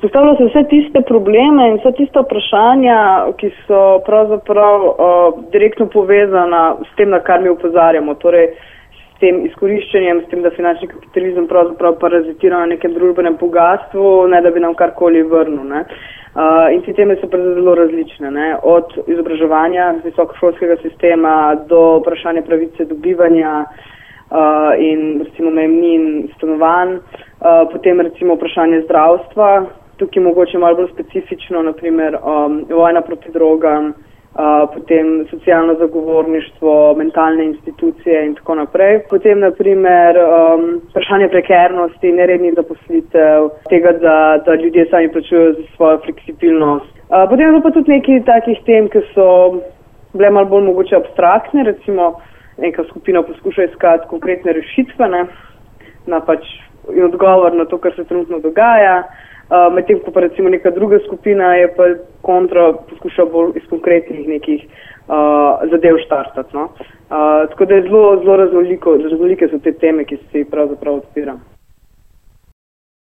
Izpostavljajo se vse tiste probleme in vse tiste vprašanja, ki so pravzaprav direktno povezana s tem, na kar mi opozarjamo, torej s tem izkoriščenjem, s tem, da finančni kapitalizem pravzaprav parazitira na nekem družbenem bogatstvu, ne da bi nam karkoli vrnil. Ne. In te teme so zelo različne, ne. Od izobraževanja visokošolskega sistema do vprašanja pravice do bivanja in recimo najemnin stanovanj, potem recimo vprašanje zdravstva, tukaj mogoče malo bolj specifično, naprimer vojna proti drogam, potem socialno zagovorništvo, mentalne institucije in tako naprej. Potem naprimer vprašanje prekernosti, nerednih zaposlitev, tega, da ljudje sami plačujejo za svojo fleksibilnost. Potem je pa tudi nekaj takih tem, ki so bile malo bolj mogoče abstraktne, recimo neka skupina poskuša iskati konkretne rešitve, ne, na pač in odgovor na to, kar se trenutno dogaja. Medtem ko pa recimo neka druga skupina je pa kontra poskuša bolj iz konkretnih nekih zadev štartati. No? Tako da je zelo raznolike so te teme, ki se pravzaprav odpira.